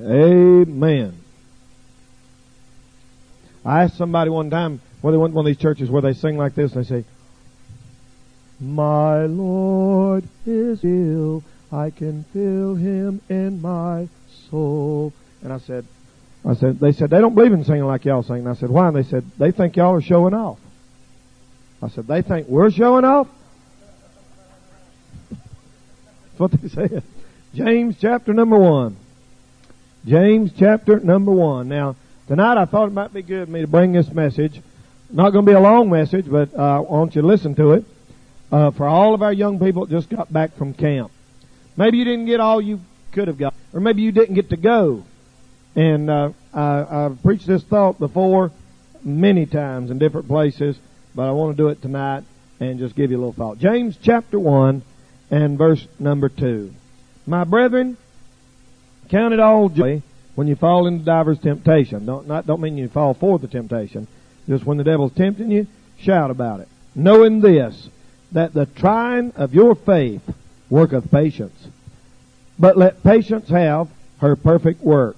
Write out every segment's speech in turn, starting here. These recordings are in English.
Amen. I asked somebody one time where they went to one of these churches where they sing like this, and they say, "My Lord is ill, I can feel Him in my soul." And I said, they said, they don't believe in singing like y'all sing. And I said, why? And they said, they think y'all are showing off. I said, they think we're showing off? That's what they said. James chapter number 1. James chapter number 1. Now, tonight I thought it might be good for me to bring this message. Not going to be a long message, but I want you to listen to it. For all of our young people that just got back from camp. Maybe you didn't get all you could have got. Or maybe you didn't get to go. And I've preached this thought before many times in different places, but I want to do it tonight and just give you a little thought. James chapter 1 and verse number 2. My brethren, count it all joy when you fall into divers temptation. Don't mean you fall for the temptation. Just when the devil's tempting you, shout about it. Knowing this, that the trying of your faith worketh patience. But let patience have her perfect work,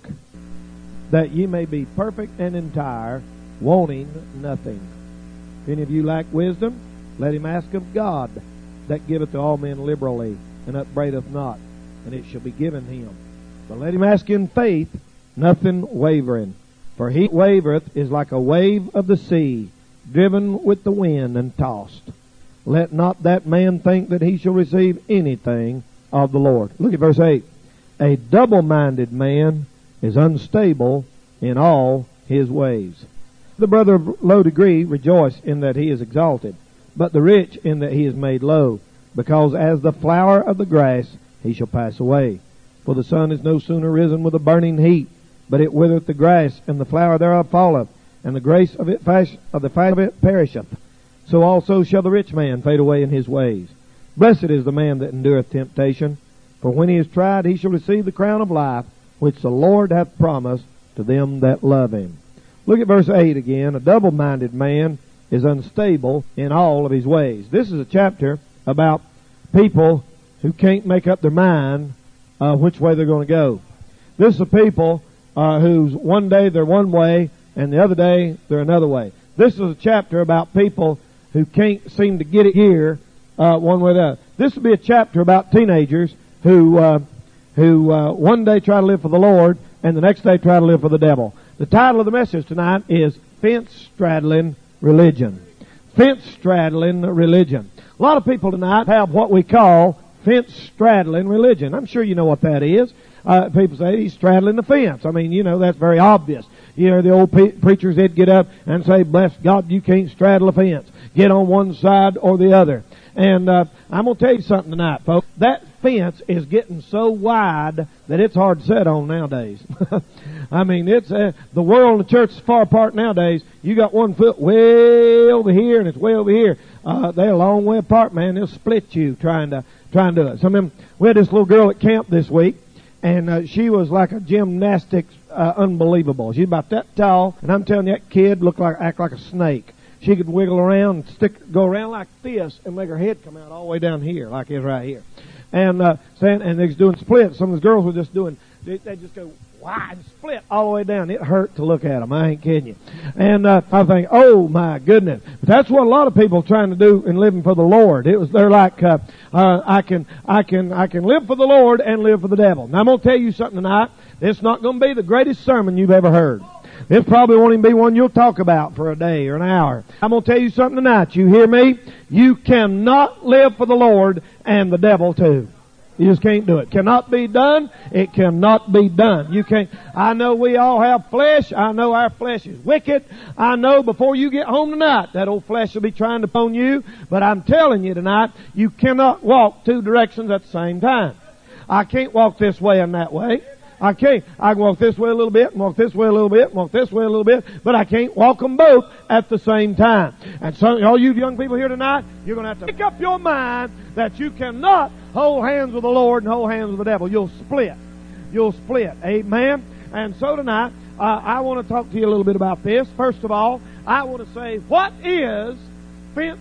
that ye may be perfect and entire, wanting nothing. If any of you lack wisdom, let him ask of God, that giveth to all men liberally, and upbraideth not, and it shall be given him. But let him ask in faith, nothing wavering. For he that wavereth is like a wave of the sea, driven with the wind and tossed. Let not that man think that he shall receive anything of the Lord. Look at verse 8. A double-minded man is unstable in all his ways. The brother of low degree rejoice in that he is exalted, but the rich in that he is made low, because as the flower of the grass he shall pass away. For the sun is no sooner risen with a burning heat, but it withereth the grass, and the flower thereof falleth, and the grace of the fashion of it perisheth. So also shall the rich man fade away in his ways. Blessed is the man that endureth temptation, for when he is tried, he shall receive the crown of life, which the Lord hath promised to them that love him. Look at verse 8 again. A double-minded man is unstable in all of his ways. This is a chapter about people who can't make up their mind which way they're going to go. This is a people who's one day they're one way, and the other day they're another way. This is a chapter about people who can't seem to get it here one way or the other. This will be a chapter about teenagers who one day try to live for the Lord and the next day try to live for the devil. The title of the message tonight is Fence-Straddling Religion. Fence-Straddling Religion. A lot of people tonight have what we call fence-straddling religion. I'm sure you know what that is. People say he's straddling the fence. I mean, you know, that's very obvious. You know, the old preachers, they'd get up and say, bless God, you can't straddle a fence. Get on one side or the other. And I'm going to tell you something tonight, folks. That fence is getting so wide that it's hard to sit on nowadays. I mean, it's the world and the church is far apart nowadays. You got one foot way over here and it's way over here. They're a long way apart, man. They'll split you trying to do it. We had this little girl at camp this week, and she was like a gymnastics unbelievable. She's about that tall, and I'm telling you, that kid act like a snake. She could wiggle around, go around like this, and make her head come out all the way down here, like it's right here. And they're doing splits. Some of the girls were just doing, they just go wide and split all the way down. It hurt to look at them. I ain't kidding you. And I think, oh my goodness. But that's what a lot of people are trying to do in living for the Lord. They're like, I can live for the Lord and live for the devil. Now I'm going to tell you something tonight. It's not going to be the greatest sermon you've ever heard. This probably won't even be one you'll talk about for a day or an hour. I'm going to tell you something tonight. You hear me? You cannot live for the Lord and the devil too. You just can't do it. Cannot be done. It cannot be done. You can't. I know we all have flesh. I know our flesh is wicked. I know before you get home tonight, that old flesh will be trying to phone you. But I'm telling you tonight, you cannot walk two directions at the same time. I can't walk this way and that way. I can't. I can walk this way a little bit, and walk this way a little bit, and walk this way a little bit, but I can't walk them both at the same time. And so, all you young people here tonight, you're going to have to make up your mind that you cannot hold hands with the Lord and hold hands with the devil. You'll split. You'll split. Amen? And so tonight, I want to talk to you a little bit about this. First of all, I want to say, what is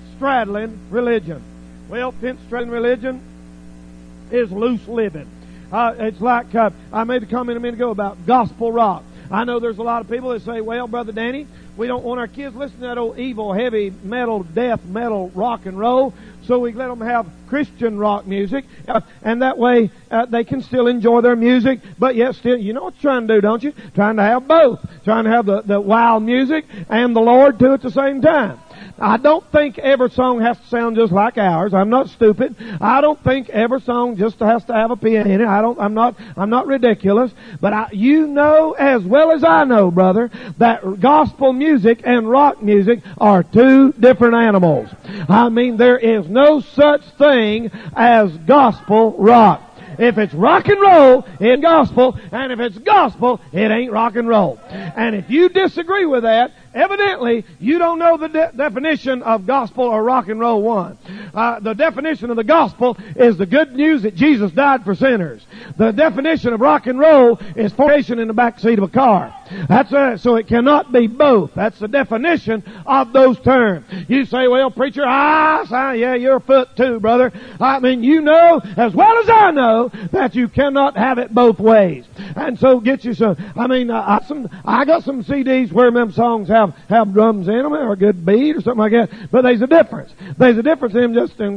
fence-straddling religion? Well, fence-straddling religion is loose living. It's like, I made a comment a minute ago about gospel rock. I know there's a lot of people that say, well, Brother Danny, we don't want our kids listening to that old evil, heavy metal, death metal, rock and roll, so we let them have Christian rock music, and that way they can still enjoy their music, but yet still, you know what you're trying to do, don't you? Trying to have both. Trying to have the wild music and the Lord too at the same time. I don't think every song has to sound just like ours. I'm not stupid. I don't think every song just has to have a piano in it. I'm not ridiculous. But you know as well as I know, brother, that gospel music and rock music are two different animals. I mean, there is no such thing as gospel rock. If it's rock and roll, it's gospel, and if it's gospel, it ain't rock and roll. And if you disagree with that, evidently you don't know the definition of gospel or rock and roll one. The definition of the gospel is the good news that Jesus died for sinners. The definition of rock and roll is fornication in the back seat of a car. So it cannot be both. That's the definition of those terms. You say, well, preacher, yeah, you're a foot too, brother. I mean, you know as well as I know that you cannot have it both ways. And so get you some. I mean, I got some CDs where them songs have drums in them or a good beat or something like that. But there's a difference. There's a difference in them just then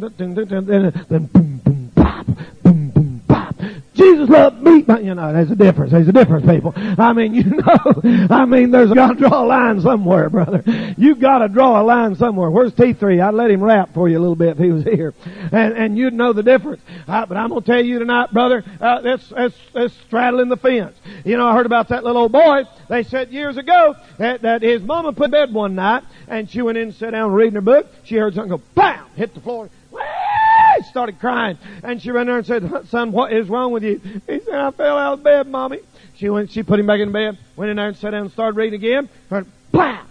boom boom pop, boom boom pop. Jesus loved me. You know, there's a difference. There's a difference, people. I mean, you know, there's got to draw a line somewhere, brother. You've got to draw a line somewhere. Where's T3? I'd let him rap for you a little bit if he was here. And you'd know the difference. But I'm going to tell you tonight, brother, that's straddling the fence. You know, I heard about that little old boy. They said years ago that his mama put in bed one night and she went in and sat down reading her book. She heard something go, bam, hit the floor. Started crying, and she ran there and said, son, what is wrong with you? He said, I fell out of bed, Mommy. She put him back in bed, went in there and sat down and started reading again. Heard, blam!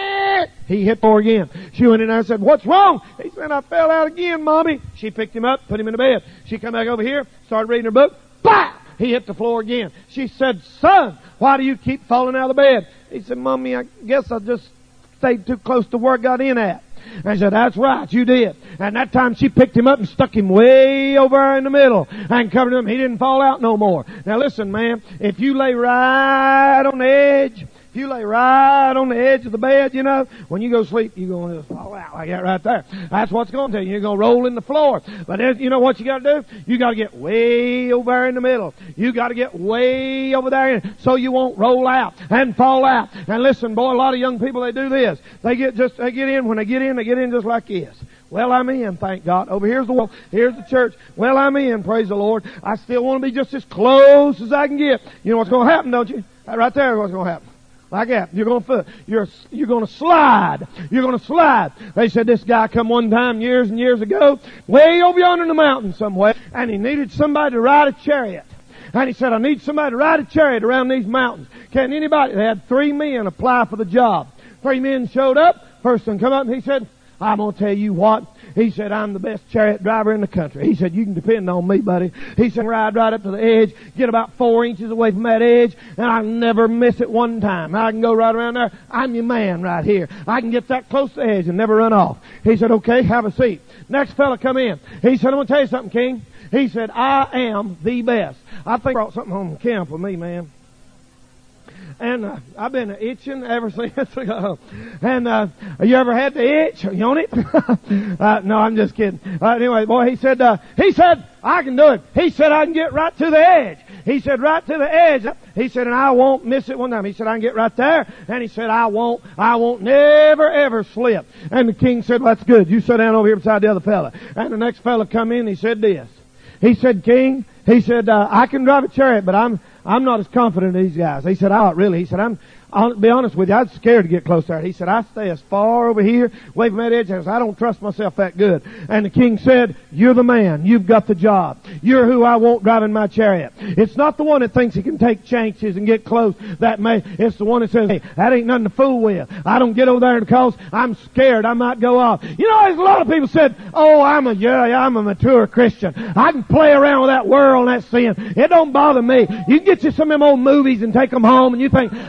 He hit the floor again. She went in there and said, what's wrong? He said, I fell out again, Mommy. She picked him up, put him in the bed. She come back over here, started reading her book. Blam! He hit the floor again. She said, son, why do you keep falling out of the bed? He said, Mommy, I guess I just stayed too close to where I got in at. And I said, that's right, you did. And that time she picked him up and stuck him way over in the middle and covered him. He didn't fall out no more. Now listen, man, if you lay right on the edge, if you lay right on the edge of the bed, you know, when you go to sleep, you're going to fall out like that right there. That's what's going to tell you. You're going to roll in the floor. But you know what you got to do? You got to get way over there in the middle. You got to get way over there so you won't roll out and fall out. And listen, boy, a lot of young people, they do this. They get in. When they get in just like this. Well, I'm in, thank God. Over here's the wall. Here's the church. Well, I'm in, praise the Lord. I still want to be just as close as I can get. You know what's going to happen, don't you? Right there is what's going to happen. Like that. You're going to slide. You're going to slide. They said this guy come one time years and years ago, way over yonder in the mountain somewhere, and he needed somebody to ride a chariot. And he said, I need somebody to ride a chariot around these mountains. Can anybody? They had 3 men apply for the job. 3 men showed up. First one come up and he said, I'm going to tell you what. He said, I'm the best chariot driver in the country. He said, you can depend on me, buddy. He said, ride right up to the edge, get about 4 inches away from that edge, and I'll never miss it one time. I can go right around there. I'm your man right here. I can get that close to the edge and never run off. He said, okay, have a seat. Next fella come in. He said, I'm going to tell you something, King. He said, I am the best. I think I brought something home to camp with me, man. And I've been itching ever since. And you ever had the itch? You on it? No, I'm just kidding. Anyway, boy, he said, I can do it. He said, I can get right to the edge. He said, right to the edge. He said, and I won't miss it one time. He said, I can get right there. And he said, I won't never, ever slip. And the king said, well, that's good. You sit down over here beside the other fella. And the next fella come in, he said this. He said, King, he said, I can drive a chariot, but I'm not as confident as these guys. He said, really. He said, I'll be honest with you, I was scared to get close there. He said, I stay as far over here, away from that edge, as I don't trust myself that good. And the king said, you're the man. You've got the job. You're who I want driving my chariot. It's not the one that thinks he can take chances and get close. It's the one that says, hey, that ain't nothing to fool with. I don't get over there because I'm scared I might go off. You know, there's a lot of people said, oh, I'm a mature Christian. I can play around with that world and that sin. It don't bother me. You can get you some of them old movies and take them home and you think, I'm mature.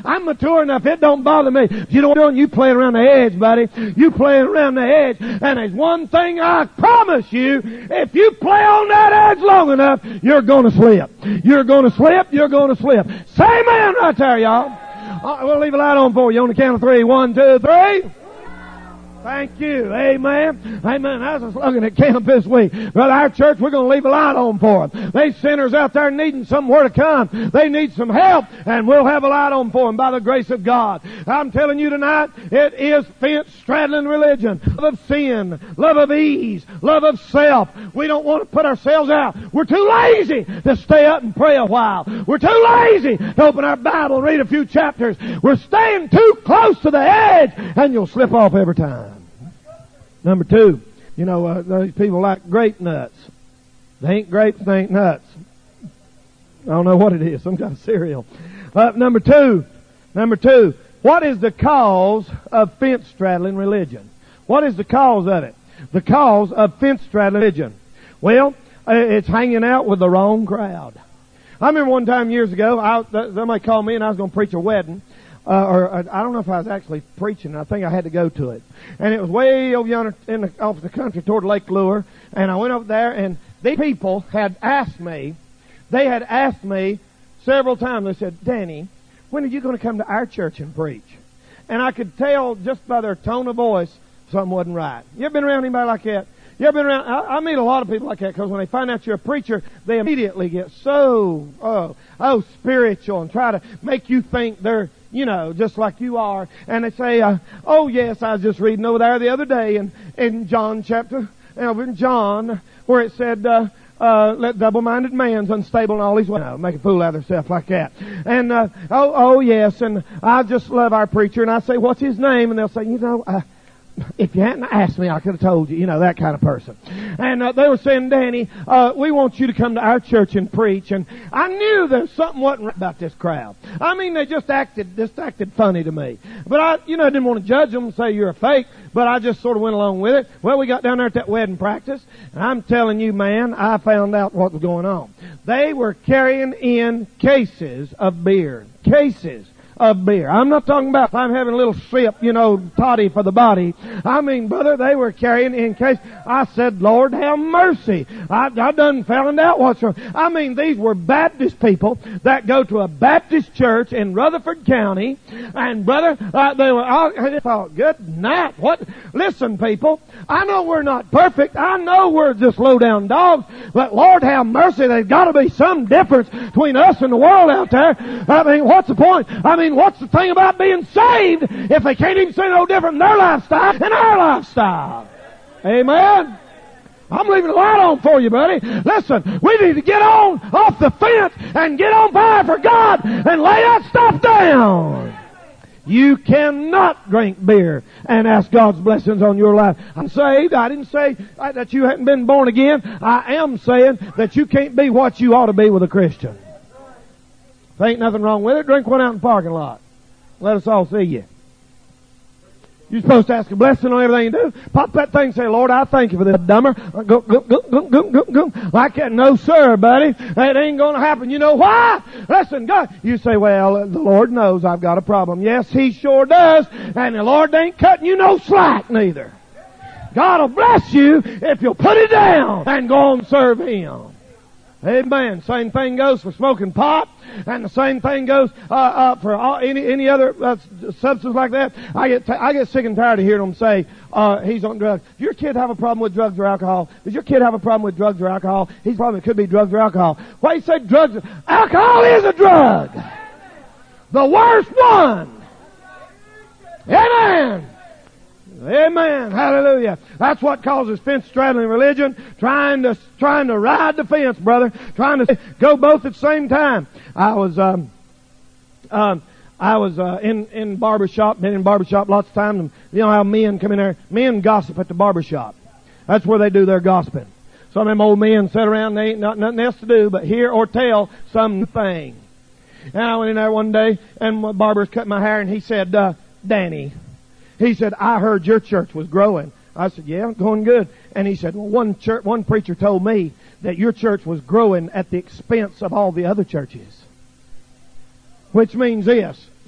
sure enough, it don't bother me. You know what you're doing? You playing around the edge, buddy. You playing around the edge. And there's one thing I promise you, if you play on that edge long enough, you're going to slip. You're going to slip. You're going to slip. Say amen right there, y'all. We'll leave a light on for you on the count of 3. 1, 2, 3. Thank you. Amen. Amen. I was looking at camp this week. Brother, our church, we're going to leave a light on for them. They sinners out there needing somewhere to come. They need some help, and we'll have a light on for them by the grace of God. I'm telling you tonight, it is fence-straddling religion. Love of sin, love of ease, love of self. We don't want to put ourselves out. We're too lazy to stay up and pray a while. We're too lazy to open our Bible and read a few chapters. We're staying too close to the edge, and you'll slip off every time. Number 2, those people like grape nuts. They ain't grapes, they ain't nuts. I don't know what it is, some kind of cereal. Number two, what is the cause of fence-straddling religion? What is the cause of it? The cause of fence-straddling religion. Well, it's hanging out with the wrong crowd. I remember one time years ago, somebody called me and I was going to preach a wedding. I don't know if I was actually preaching. I think I had to go to it. And it was way over yonder off the country toward Lake Lure. And I went over there, and these people had asked me several times. They said, Danny, when are you going to come to our church and preach? And I could tell just by their tone of voice something wasn't right. You ever been around anybody like that? You ever been around? I meet a lot of people like that, because when they find out you're a preacher, they immediately get so spiritual and try to make you think they're, just like you are. And they say, oh yes, I was just reading over there the other day in John chapter, in John, where it said, let double-minded man's unstable in all his ways. Make a fool out of themselves like that. And, yes, and I just love our preacher. And I say, what's his name? And they'll say, if you hadn't asked me, I could have told you, that kind of person. And they were saying, Danny, we want you to come to our church and preach. And I knew there was something wasn't right about this crowd. I mean, they just acted funny to me. But I didn't want to judge them and say you're a fake, but I just sort of went along with it. Well, we got down there at that wedding practice, and I'm telling you, man, I found out what was going on. They were carrying in cases of beer. Cases of beer. I'm not talking about if I'm having a little sip, toddy for the body. I mean, brother, they were carrying in case. I said, Lord, have mercy. I done found out what's wrong. I mean, these were Baptist people that go to a Baptist church in Rutherford County. And brother, I thought, good night. What? Listen, people, I know we're not perfect. I know we're just low down dogs. But Lord, have mercy. There's got to be some difference between us and the world out there. I mean, what's the point? I mean, what's the thing about being saved if they can't even say no different in their lifestyle and our lifestyle? Amen? I'm leaving the light on for you, buddy. Listen, we need to get off the fence and get on fire for God and lay that stuff down. You cannot drink beer and ask God's blessings on your life. I'm saved. I didn't say that you hadn't been born again. I am saying that you can't be what you ought to be with a Christian. If ain't nothing wrong with it, drink one out in the parking lot. Let us all see you. You're supposed to ask a blessing on everything you do. Pop that thing and say, Lord, I thank you for this dumber. Go. Like that. No, sir, buddy. That ain't going to happen. You know why? Listen, God. You say, well, the Lord knows I've got a problem. Yes, He sure does. And the Lord ain't cutting you no slack neither. God will bless you if you'll put it down and go on and serve Him. Amen. Same thing goes for smoking pot, and the same thing goes for any other substance like that. I get sick and tired of hearing them say he's on drugs. Does your kid have a problem with drugs or alcohol? Does your kid have a problem with drugs or alcohol? His problem could be drugs or alcohol. Why you say drugs? Alcohol is a drug. The worst one. Amen. Amen. Hallelujah. That's what causes fence-straddling religion. Trying to ride the fence, brother. Trying to go both at the same time. I was in barbershop, been in barbershop lots of times. And you know how men come in there. Men gossip at the barbershop. That's where they do their gossiping. Some of them old men sit around, they ain't nothing else to do but hear or tell something. And I went in there one day, and my barber's cut my hair, and he said, Danny, he said, I heard your church was growing. I said, yeah, going good. And he said, well, one preacher told me that your church was growing at the expense of all the other churches. Which means this.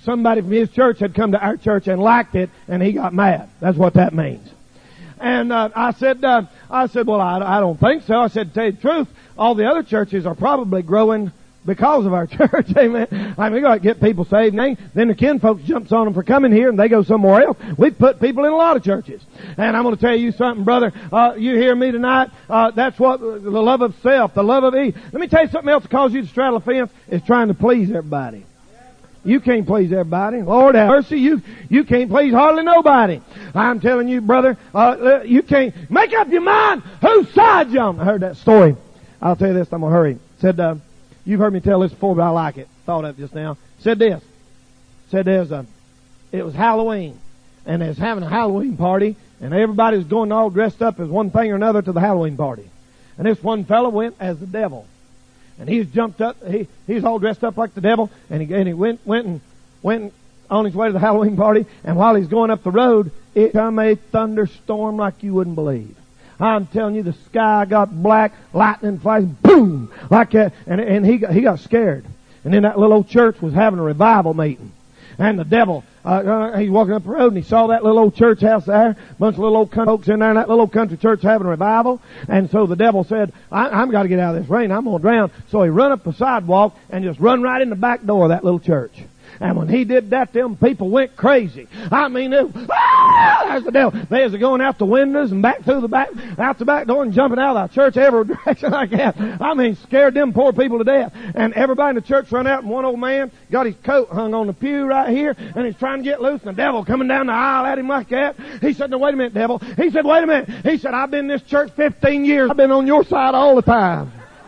somebody from his church had come to our church and liked it, and he got mad. That's what that means. And I said, well, I don't think so. I said, to tell you the truth, all the other churches are probably growing because of our church. Amen. I mean, we got to get people saved. Then the kinfolks jumps on them for coming here, and they go somewhere else. We've put people in a lot of churches. And I'm going to tell you something, brother. You hear me tonight? That's what the love of self, the love of ease. Let me tell you something else that causes you to straddle a fence is trying to please everybody. You can't please everybody. Lord have mercy, you can't please hardly nobody. I'm telling you, brother, you can't make up your mind whose side you're on. I heard that story. I'll tell you this, I'm gonna hurry. Said, you've heard me tell this before, but I like it. Thought of it just now. Said this. Said it was Halloween, and they was having a Halloween party, and everybody was going all dressed up as one thing or another to the Halloween party. And this one fellow went as the devil. And he's jumped up, he's all dressed up like the devil, and he went on his way to the Halloween party, and while he's going up the road, it come a thunderstorm like you wouldn't believe. I'm telling you, the sky got black, lightning flashed, boom, like that, and he got scared. And then that little old church was having a revival meeting. And the devil, he's walking up the road and he saw that little old church house there, a bunch of little old country folks in there, and that little old country church having a revival. And so the devil said, I'm got to get out of this rain, I'm going to drown. So he run up the sidewalk and just run right in the back door of that little church. And when he did that, them people went crazy. I mean, there's the devil. They was going out the windows and back through out the back door and jumping out of the church every direction like that. I mean, scared them poor people to death. And everybody in the church run out, and one old man got his coat hung on the pew right here, and he's trying to get loose, and the devil coming down the aisle at him like that. He said, no, wait a minute, devil. He said, wait a minute. He said, I've been in this church 15 years. I've been on your side all the time.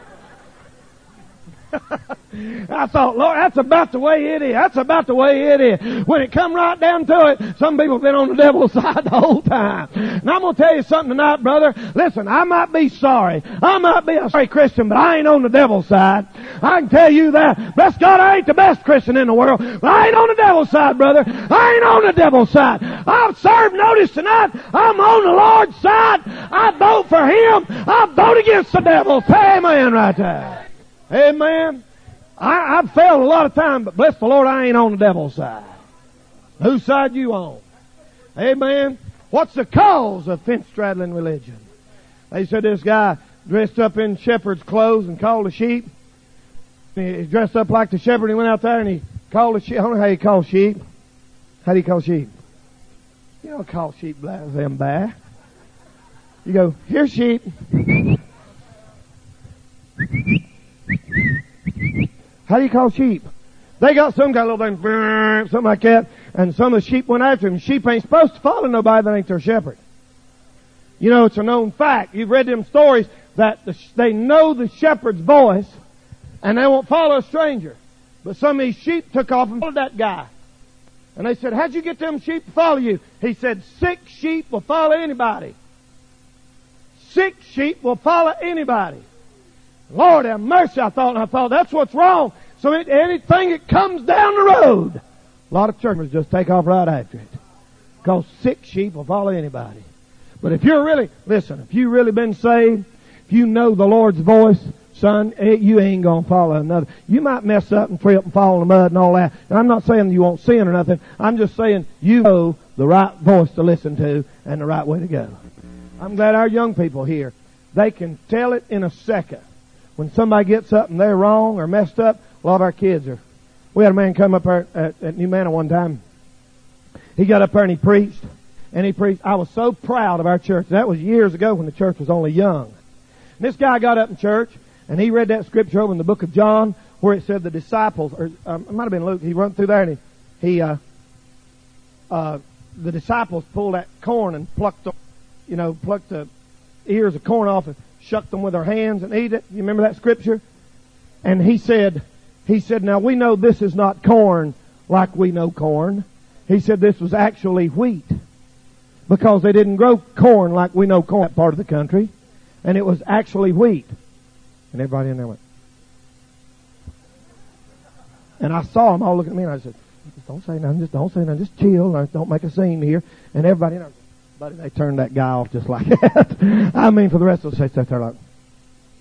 I thought, Lord, that's about the way it is. That's about the way it is. When it come right down to it, some people have been on the devil's side the whole time. And I'm going to tell you something tonight, brother. Listen, I might be sorry. I might be a sorry Christian, but I ain't on the devil's side. I can tell you that. Bless God, I ain't the best Christian in the world, but I ain't on the devil's side, brother. I ain't on the devil's side. I've served notice tonight. I'm on the Lord's side. I vote for Him. I vote against the devil. Say amen right there. Amen. I've failed a lot of times, but bless the Lord, I ain't on the devil's side. Whose side you on? Amen. What's the cause of fence-straddling religion? They said this guy dressed up in shepherd's clothes and called the sheep. He dressed up like the shepherd. He went out there and he called the sheep. I don't know how you call sheep. How do you call sheep? You don't call sheep them bad. You go, here's sheep. How do you call sheep? They got some kind of little thing, something like that, and some of the sheep went after him. Sheep ain't supposed to follow nobody that ain't their shepherd. You know, it's a known fact. You've read them stories that they know the shepherd's voice, and they won't follow a stranger. But some of these sheep took off and followed that guy. And they said, how'd you get them sheep to follow you? He said, 6 sheep will follow anybody. 6 sheep will follow anybody. Lord have mercy, I thought, that's what's wrong. So anything that comes down the road, a lot of churches just take off right after it. Because 6 sheep will follow anybody. But if you're really, listen, if you really been saved, if you know the Lord's voice, son, you ain't gonna follow another. You might mess up and trip and fall in the mud and all that. And I'm not saying you won't sin or nothing. I'm just saying you know the right voice to listen to and the right way to go. I'm glad our young people here, they can tell it in a second. When somebody gets up and they're wrong or messed up, a lot of our kids are. We had a man come up there at New Manna one time. He got up there and he preached. And he preached. I was so proud of our church. That was years ago when the church was only young. And this guy got up in church and he read that scripture over in the book of John where it said the disciples, or it might have been Luke. He run through there and the disciples pulled that corn and plucked the ears of corn off and shucked them with their hands and eat it. You remember that scripture? And he said, now we know this is not corn like we know corn. He said this was actually wheat. Because they didn't grow corn like we know corn in that part of the country. And it was actually wheat. And everybody in there went. And I saw them all looking at me and I said, just don't say nothing, just chill, don't make a scene here. And everybody in there, buddy, they turned that guy off just like that. I mean, for the rest of us, they sat there like,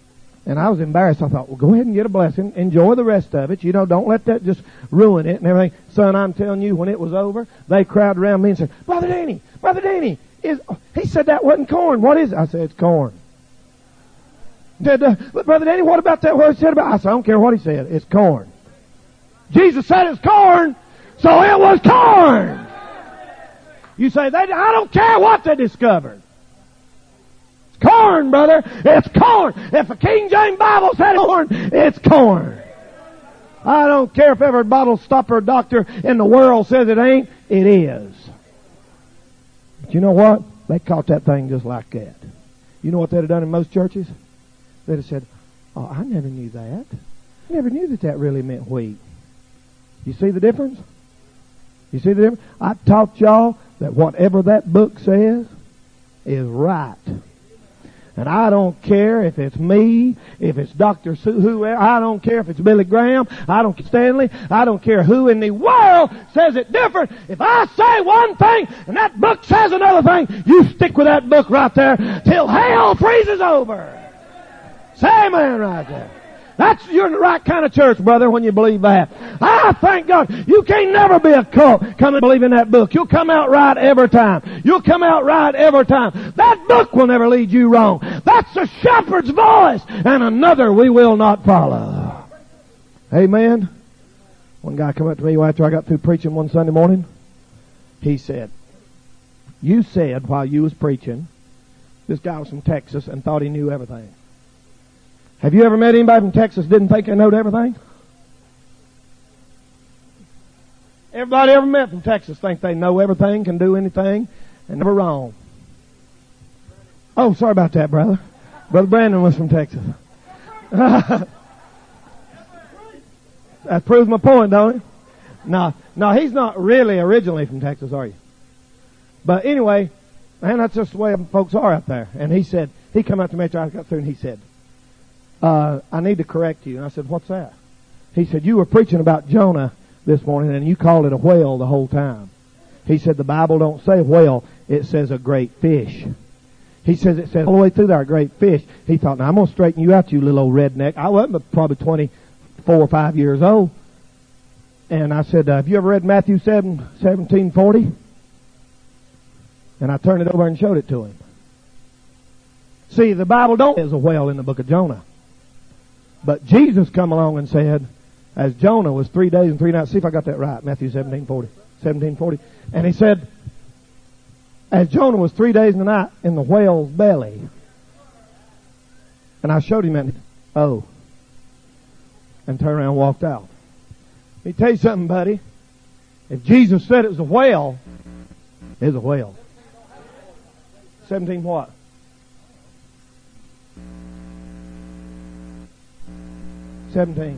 And I was embarrassed. I thought, well, go ahead and get a blessing. Enjoy the rest of it. You know, don't let that just ruin it and everything. Son, I'm telling you, when it was over, they crowded around me and said, Brother Danny, he said that wasn't corn. What is it? I said, it's corn. He said, Brother Danny, what about that? What he said about? I said, I don't care what he said. It's corn. Jesus said it's corn, so it was corn. You say, I don't care what they discovered. It's corn, brother. It's corn. If the King James Bible said corn, it's corn. I don't care if every bottle stopper doctor in the world says it ain't. It is. But you know what? They caught that thing just like that. You know what they'd have done in most churches? They'd have said, oh, I never knew that. I never knew that really meant wheat. You see the difference? You see the difference? I taught y'all that whatever that book says is right. And I don't care if it's me, if it's Dr. Sue, whoever. I don't care if it's Billy Graham. I don't care Stanley. I don't care who in the world says it different. If I say one thing and that book says another thing, you stick with that book right there till hell freezes over. Say amen right there. You're in the right kind of church, brother, when you believe that. I thank God. You can't never be a cult. Come and believe in that book. You'll come out right every time. You'll come out right every time. That book will never lead you wrong. That's the shepherd's voice, and another we will not follow. Amen. One guy came up to me after I got through preaching one Sunday morning. He said, you said while you was preaching, this guy was from Texas and thought he knew everything. Have you ever met anybody from Texas didn't think they knowed everything? Everybody ever met from Texas think they know everything, can do anything, and never wrong. Oh, sorry about that, brother. Brother Brandon was from Texas. That proves my point, don't it? No, he's not really originally from Texas, are you? But anyway, man, that's just the way folks are out there. And he said, he come up to me after I got through and he said, I need to correct you. And I said, what's that? He said, you were preaching about Jonah this morning and you called it a whale the whole time. He said, the Bible don't say whale, it says a great fish. He says it says all the way through there, a great fish. He thought, now I'm going to straighten you out, you little old redneck. I wasn't but probably 24 or 5 years old. And I said, have you ever read Matthew 17:40? And I turned it over and showed it to him. See, the Bible don't say there's a whale in the book of Jonah. But Jesus come along and said, as Jonah was 3 days and 3 nights, see if I got that right, Matthew 17:40. And he said, as Jonah was 3 days and a night in the whale's belly. And I showed him that, and turned around and walked out. Let me tell you something, buddy. If Jesus said it was a whale, it's a whale. 17 what? 17.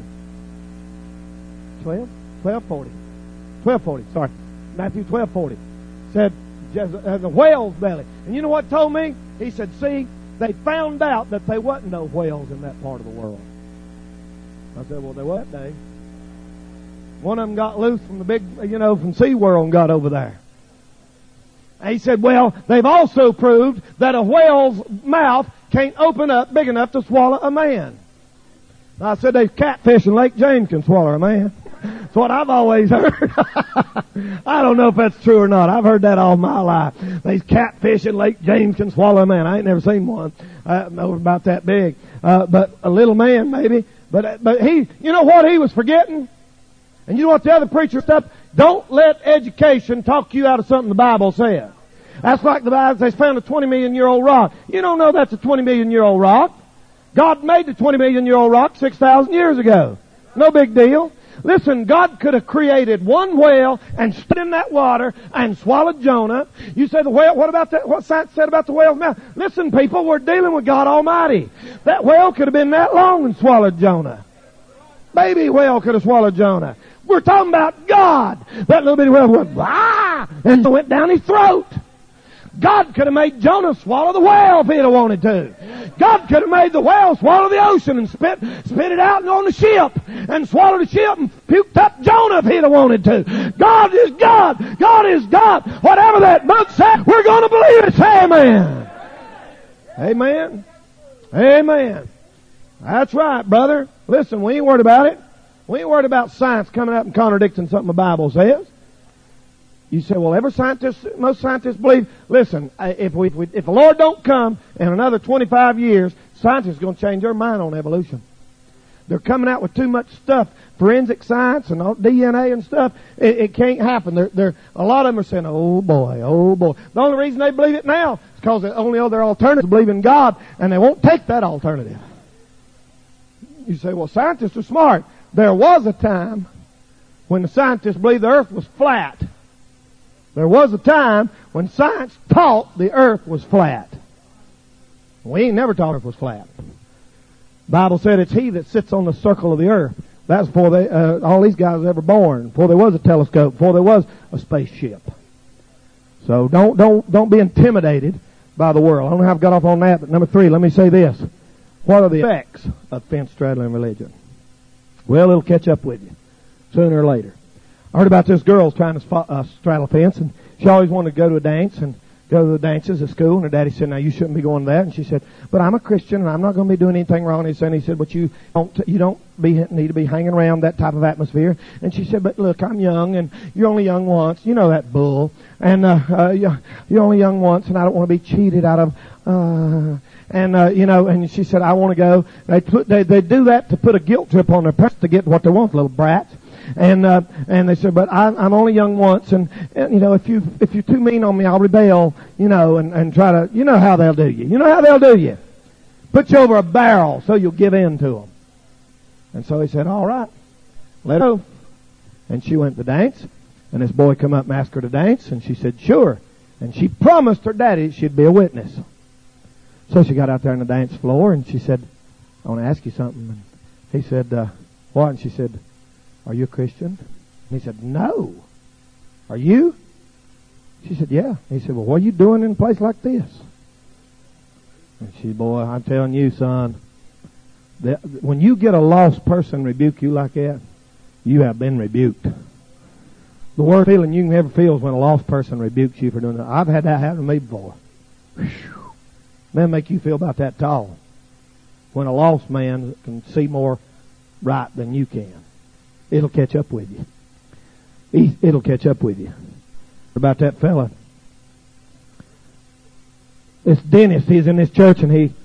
12:40. Sorry. Matthew 12:40. Said, as a whale's belly. And you know what told me? He said, see, they found out that there wasn't no whales in that part of the world. I said, well, there was that day. One of them got loose from the big, from SeaWorld and got over there. And he said, well, they've also proved that a whale's mouth can't open up big enough to swallow a man. I said, there's catfish in Lake James can swallow a man. That's what I've always heard. I don't know if that's true or not. I've heard that all my life. There's catfish in Lake James can swallow a man. I ain't never seen one. About that big. But a little man maybe. But he, you know what he was forgetting? And you know what the other preacher said? Don't let education talk you out of something the Bible says. That's like the Bible says, found a 20 million year old rock. You don't know that's a 20 million year old rock. God made the 20 million year old rock 6,000 years ago. No big deal. Listen, God could have created one whale and stood in that water and swallowed Jonah. You say the whale, what about that? What science said about the whale's mouth? Listen, people, we're dealing with God Almighty. That whale could have been that long and swallowed Jonah. Baby whale could have swallowed Jonah. We're talking about God. That little bitty whale went, ah, and went down his throat. God could have made Jonah swallow the whale if he'd have wanted to. God could have made the whale swallow the ocean and spit it out on the ship and swallow the ship and puked up Jonah if he'd have wanted to. God is God. God is God. Whatever that book said, we're going to believe it. Say amen. Amen. Amen. That's right, brother. Listen, we ain't worried about it. We ain't worried about science coming up and contradicting something the Bible says. You say, well, most scientists believe, listen, if the Lord don't come in another 25 years, scientists are going to change their mind on evolution. They're coming out with too much stuff, forensic science and all, DNA and stuff. It can't happen. A lot of them are saying, oh boy. The only reason they believe it now is because the only other alternative is believe in God, and they won't take that alternative. You say, well, scientists are smart. There was a time when the scientists believed the earth was flat. There was a time when science taught the earth was flat. We ain't never taught the earth was flat. The Bible said it's He that sits on the circle of the earth. That's before all these guys were ever born. Before there was a telescope. Before there was a spaceship. So don't be intimidated by the world. I don't know how I've got off on that, but number 3, let me say this. What are the effects of fence straddling religion? Well, it'll catch up with you sooner or later. I heard about this girl trying to straddle a fence, and she always wanted to go to a dance and go to the dances at school. And her daddy said, "Now you shouldn't be going to that." And she said, "But I'm a Christian and I'm not going to be doing anything wrong." And he said, "But you don't need to be hanging around that type of atmosphere." And she said, "But look, I'm young, and you're only young once." You know that bull. And you're only young once, and I don't want to be cheated out of. And she said, "I want to go." They do that to put a guilt trip on their parents to get what they want, little brats. And they said, "But I'm only young once, and if you're too mean on me, I'll rebel, and try to, you know how they'll do you. You know how they'll do you. Put you over a barrel so you'll give in to them." And so he said, "All right, let her go." And she went to dance, and this boy come up and asked her to dance, and she said, "Sure." And she promised her daddy she'd be a witness. So she got out there on the dance floor, and she said, "I want to ask you something." And he said, "What?" And she said, "Are you a Christian?" And he said, "No." "Are you?" She said, "Yeah." He said, "Well, what are you doing in a place like this?" And she said, "Boy, I'm telling you, son, when you get a lost person rebuke you like that, you have been rebuked." The worst feeling you can ever feel is when a lost person rebukes you for doing that. I've had that happen to me before. That'll make you feel about that tall. When a lost man can see more right than you can. It'll catch up with you. It'll catch up with you. About that fella. This dentist, he's in this church, and he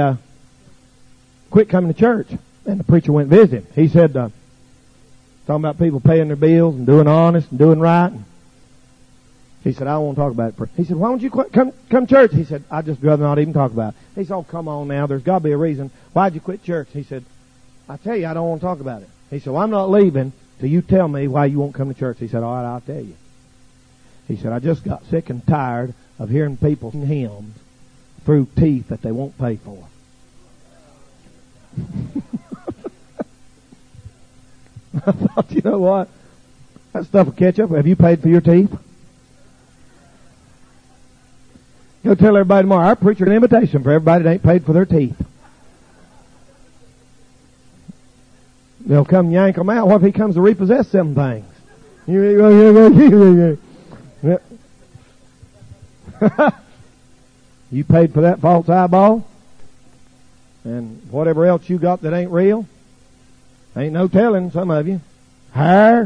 quit coming to church. And the preacher went visit him. He said, talking about people paying their bills and doing honest and doing right. He said, "I don't want to talk about it." He said, "Why don't you come to church?" He said, "I'd just rather not even talk about it." He said, "Oh, come on now. There's got to be a reason. Why'd you quit church?" He said, "I tell you, I don't want to talk about it." He said, "Well, I'm not leaving till you tell me why you won't come to church." He said, "All right, I'll tell you." He said, "I just got sick and tired of hearing people sing hymns through teeth that they won't pay for." I thought, you know what? That stuff will catch up. Have you paid for your teeth? Go tell everybody tomorrow, our preacher an invitation for everybody that ain't paid for their teeth. They'll come yank them out. What if he comes to repossess them things? You paid for that false eyeball? And whatever else you got that ain't real? Ain't no telling, some of you. Hair.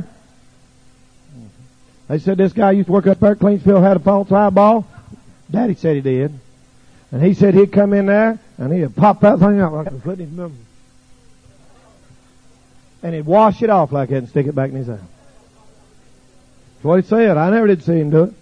They said this guy used to work up there at Cleansfield, had a false eyeball. Daddy said he did. And he said he'd come in there and he'd pop that thing out like a foot in his mouth. And he'd wash it off like that and stick it back in his eye. That's what he said. I never did see him do it.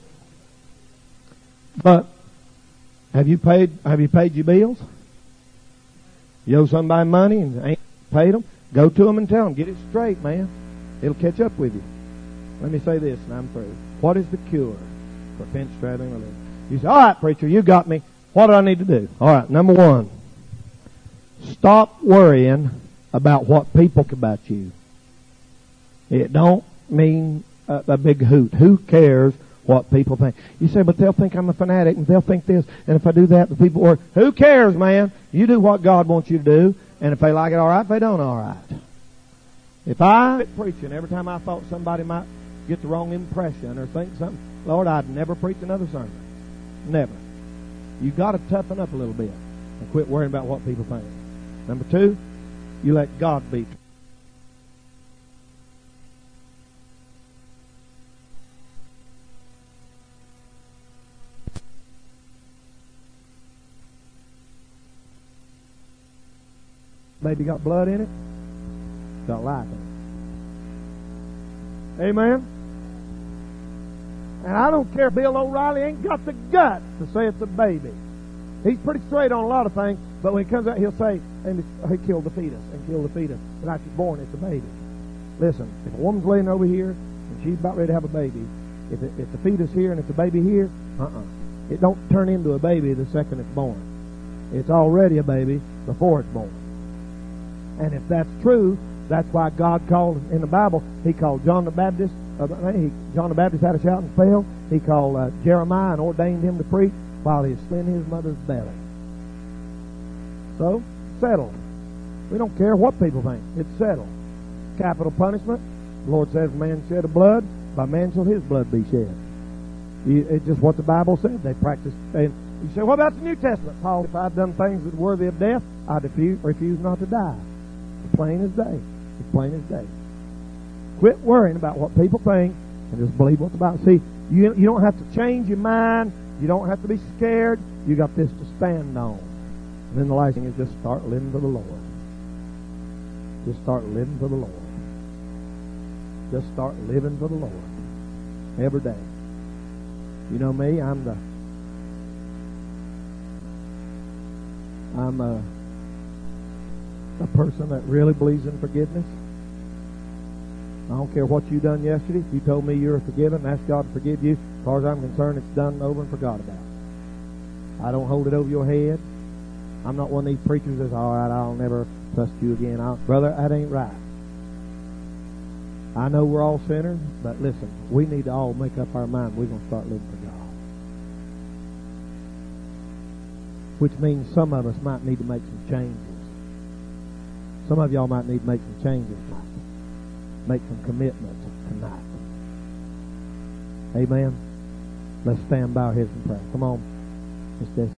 But have you paid your bills? You owe somebody money and ain't paid them? Go to them and tell them. Get it straight, man. It'll catch up with you. Let me say this and I'm through. What is the cure for fence straddling religion? You say, "All right, preacher, you got me. What do I need to do?" All right, number 1. Stop worrying about what people think about you. It don't mean a big hoot. Who cares what people think? You say, "But they'll think I'm a fanatic, and they'll think this, and if I do that, the people are..." Who cares, man? You do what God wants you to do, and if they like it, all right. If they don't, all right. If I quit preaching every time I thought somebody might get the wrong impression or think something, Lord, I'd never preach another sermon. Never. You got to toughen up a little bit and quit worrying about what people think. Number 2, You let God be true. Baby got blood in it, got life in it. Amen? And I don't care, Bill O'Reilly ain't got the guts to say it's a baby. He's pretty straight on a lot of things, but when he comes out, he'll say, and he killed the fetus, and killed the fetus. And after it's born, it's a baby. Listen, if a woman's laying over here, and she's about ready to have a baby, if the fetus here and it's a baby here, it don't turn into a baby the second it's born. It's already a baby before it's born. And if that's true, that's why God called, in the Bible, He called John the Baptist. John the Baptist had a shouting spell. He called Jeremiah and ordained him to preach while he was still in his mother's belly. So, settled. We don't care what people think. It's settled. Capital punishment. The Lord says, man shed of blood, by man shall his blood be shed. It's just what the Bible said. They practice. And you say, what about the New Testament? Paul, if I'd done things that were worthy of death, I'd refuse not to die. It's plain as day. It's plain as day. Quit worrying about what people think and just believe what the Bible says. See, you don't have to change your mind. You don't have to be scared. You got this to stand on. And then the last thing is just start living for the Lord. Just start living for the Lord. Just start living for the Lord. Every day. You know me, I'm a person that really believes in forgiveness. I don't care what you done yesterday. If you told me you're forgiven, ask God to forgive you. As far as I'm concerned, it's done, over, and forgot about. I don't hold it over your head. I'm not one of these preachers that's, all right, I'll never trust you again. Brother, that ain't right. I know we're all sinners, but listen, we need to all make up our mind we're going to start living for God. Which means some of us might need to make some changes. Some of y'all might need to make some changes tonight. Make some commitments tonight. Amen. Let's stand by our heads and pray. Come on. Let's